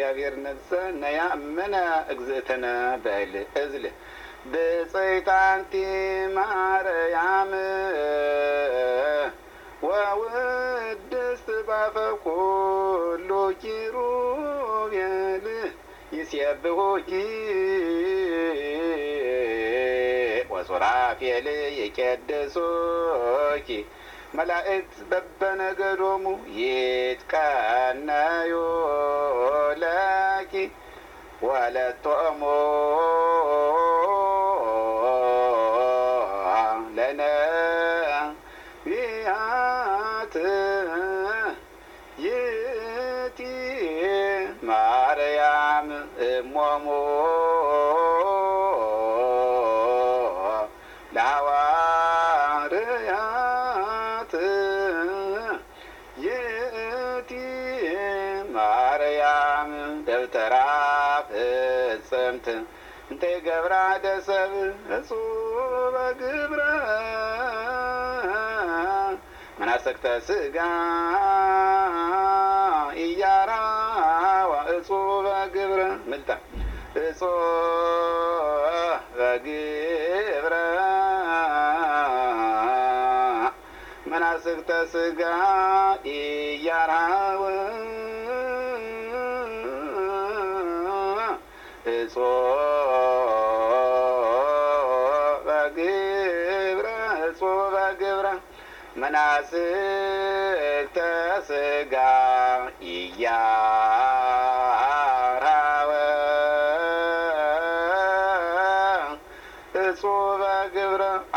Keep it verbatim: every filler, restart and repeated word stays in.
እግዚአብሔር ነፍሰ ነያ መና እግዝእተነ በል እዝል ብጽይታንቲ ማርያም ወውድስት ባፈ ኩሉ ኪሩቤል ይሴብሑኪ ወሱራፌል ይቄድሱኪ መላእክት በበነገዶሙ ይትቀነዩ ለኪ ወለቶሙ ለነቢያት ይእቲ ማርያም እሞሙ ለሐዋርያት ይእቲ ማርያም ደብተራ ፍጽምት እንተ ገብራ ደሰብ እጹበ ግብረ መናሰክተ ስጋ ኢያራ ወእጹበ ግብረ ምልታ እጹበ ግብረ መናስክተ ስጋ ኢያራ እጹበ ግብረ እጹበ ግብረ መናስክተ ስጋ ኢያራ